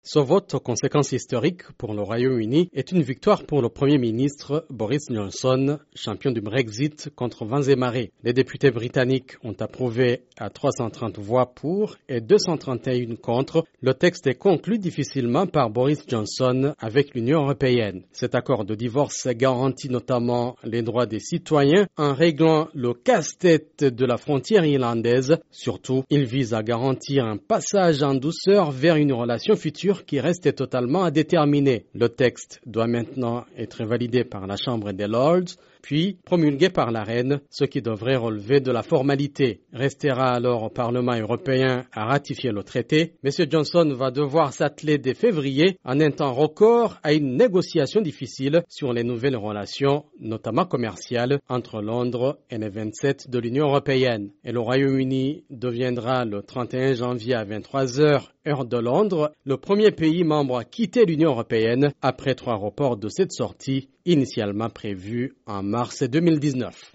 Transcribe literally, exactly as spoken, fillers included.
Ce vote aux conséquences historiques pour le Royaume-Uni est une victoire pour le Premier ministre Boris Johnson, champion du Brexit contre vents et marées. Les députés britanniques ont approuvé à trois cent trente voix pour et deux cent trente et un contre. Le texte est conclu difficilement par Boris Johnson avec l'Union européenne. Cet accord de divorce garantit notamment les droits des citoyens en réglant le casse-tête de la frontière irlandaise. Surtout, il vise à garantir un passage en douceur vers une relation future qui reste totalement à déterminer. Le texte doit maintenant être validé par la Chambre des Lords, puis promulgué par la Reine, ce qui devrait relever de la formalité. Restera alors au Parlement européen à ratifier le traité. M. Johnson va devoir s'atteler dès février, en un temps record, à une négociation difficile sur les nouvelles relations, notamment commerciales, entre Londres et les vingt-sept de l'Union européenne. Et le Royaume-Uni deviendra le trente et un janvier à vingt-trois heures, heure de Londres, le premier pays membre à quitter l'Union européenne après trois reports de cette sortie initialement prévue en mars deux mille dix-neuf.